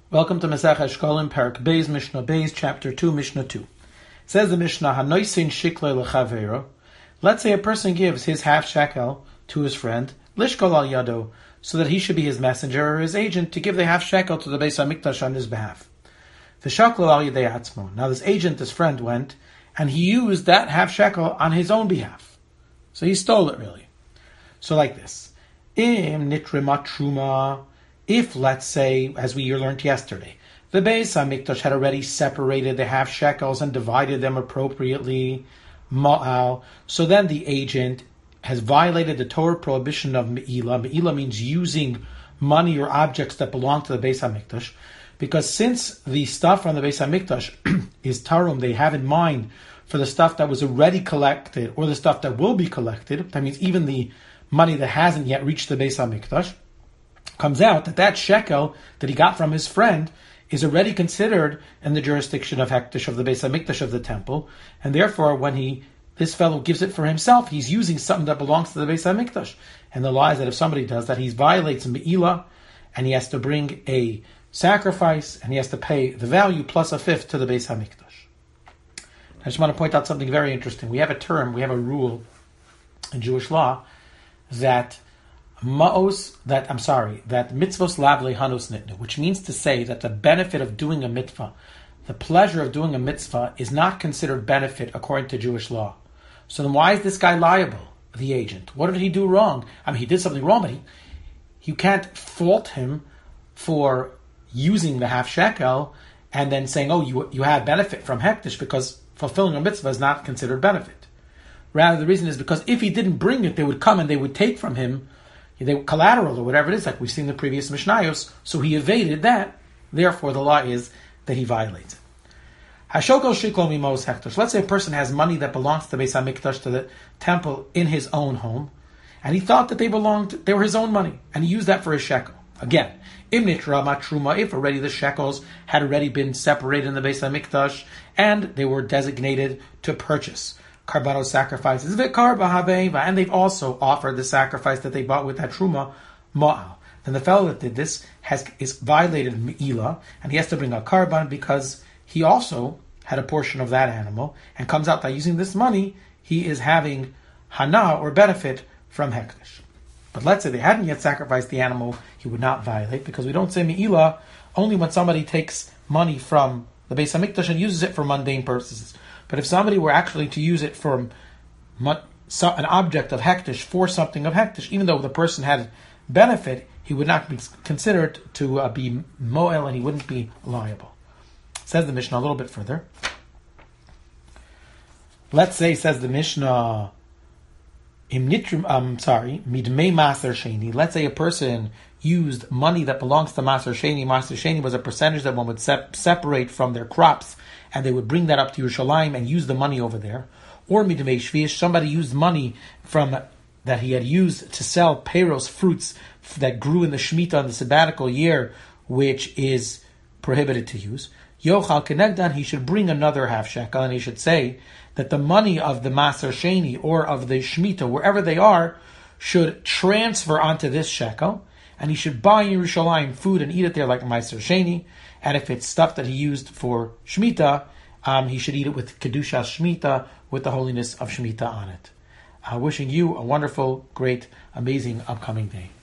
Welcome to Masech Eshkolim, Parak Beis, Mishnah Beis, Chapter 2, Mishnah 2. Says the Mishnah, Hanoisin Shiklei Lechavero. Let's say a person gives his half shekel to his friend, Lishkol al Yado, so that he should be his messenger or his agent to give the half shekel to the Beis HaMikdash on his behalf. The Shekel al Yadei Atzmo. Now this agent, this friend, went and he used that half shekel on his own behalf. So he stole it really. So like this. Im nitrima truma. If, let's say, as we learned yesterday, the Beis HaMikdash had already separated the half shekels and divided them appropriately, ma'al, so then the agent has violated the Torah prohibition of me'ila. Me'ila means using money or objects that belong to the Beis HaMikdash, because since the stuff from the Beis HaMikdash is tarum, they have in mind for the stuff that was already collected or the stuff that will be collected, that means even the money that hasn't yet reached the Beis HaMikdash, comes out that shekel that he got from his friend is already considered in the jurisdiction of Hektish, of the Beis HaMikdash of the temple, and therefore when this fellow gives it for himself, he's using something that belongs to the Beis HaMikdash. And the law is that if somebody does that, he violates Me'ila, and he has to bring a sacrifice, and he has to pay the value plus a fifth to the Beis HaMikdash. I just want to point out something very interesting. We have a rule in Jewish law that that mitzvos lavle hanus nitnu, which means to say that the benefit of doing a mitzvah, the pleasure of doing a mitzvah, is not considered benefit according to Jewish law. So then why is this guy liable, the agent? What did he do wrong? I mean, he did something wrong, but you can't fault him for using the half shekel and then saying, oh, you had benefit from hektish, because fulfilling a mitzvah is not considered benefit. Rather, the reason is because if he didn't bring it, they would come and they would take from him collateral or whatever it is, like we've seen in the previous Mishnayos, so he evaded that. Therefore, the law is that he violates it. Hashokol shiklo mimos hektosh. Let's say a person has money that belongs to the Beis HaMikdash, to the temple, in his own home, and he thought that they were his own money, and he used that for his shekel. Again, imnitra matruma, if already the shekels had already been separated in the Beis HaMikdash, and they were designated to purchase Karbano sacrifices, and they've also offered the sacrifice that they bought with that truma, ma'al. Then the fellow that did this is violated me'ila, and he has to bring a karban because he also had a portion of that animal, and comes out that using this money, he is having hana, or benefit, from hektish. But let's say they hadn't yet sacrificed the animal, he would not violate, because we don't say me'ila only when somebody takes money from the Beis HaMikdash and uses it for mundane purposes. But if somebody were actually to use it for an object of hektish, for something of hektish, even though the person had benefit, he would not be considered to be moel, and he wouldn't be liable. Says the Mishnah a little bit further. Let's say, says the Mishnah, midmei maser sheni. Let's say a person used money that belongs to maser sheni. Maser sheni was a percentage that one would separate from their crops, and they would bring that up to Yerushalayim and use the money over there. Or midmei shvish, somebody used money that he had used to sell peiros, fruits that grew in the Shemitah in the sabbatical year, which is prohibited to use. Yochal kenegdan, he should bring another half shekel, and he should say that the money of the Maser Sheni or of the Shemitah, wherever they are, should transfer onto this shekel, and he should buy in Yerushalayim food and eat it there like Maser Sheni. And if it's stuff that he used for Shemitah, he should eat it with Kedushas Shemitah, with the holiness of Shemitah on it. Wishing you a wonderful, great, amazing upcoming day.